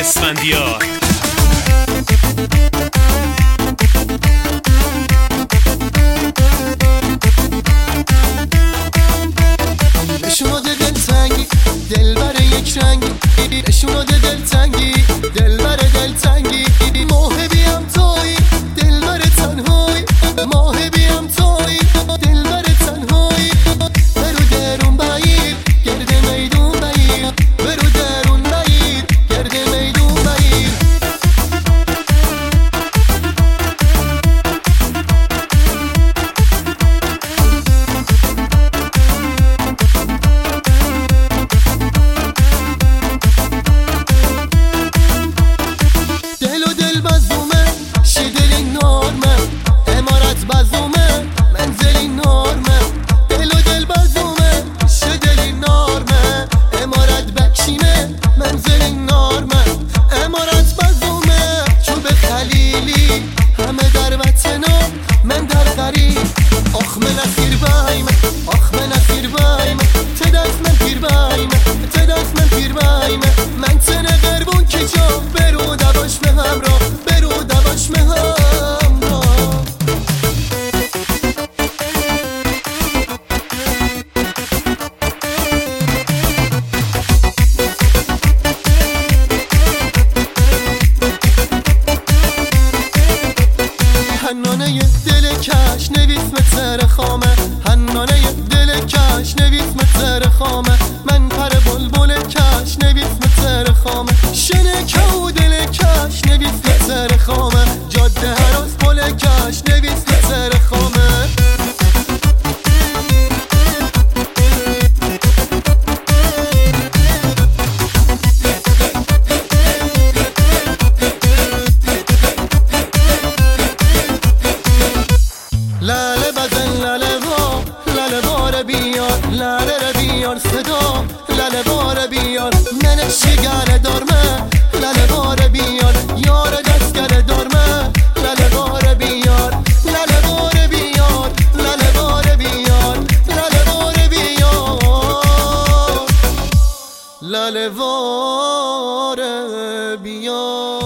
اسفندیار. شده دلتنگی دلبر یک رنگی، شده دلتنگی دلبر دلتنگی، ماه بیم توی دلبر تنهایی، ماه بیم توی دلبر تنهایی، برو درون بایید گرد میدون بایید، برو درون بایید گرد میدون بایید. آخ من اخیر بایم، آخ من اخیر بایم، تدست من پیر بایم، تدست من پیر بایم، من تنه قربون که جا برو دواش به همراه، برو دواش به همراه. حنانه دل کش نویس متر خامه، حنانه دل کش نویس متر خامه، من پر بلبل کش نویس متر خامه، شنکه و دل کش نویس متر خامه، جاده هراس پل کش نویس متر خامه. لاله بدن لاله با لاله بار بیار، لاله را بیار صدا لاله بار بیار، من شگر دارمه لاله بار بیار، یار دستگر دارمه لاله بار بیار، لاله بار بیار، لاله بار بیار، لاله بار بیار، لاله بار بیار.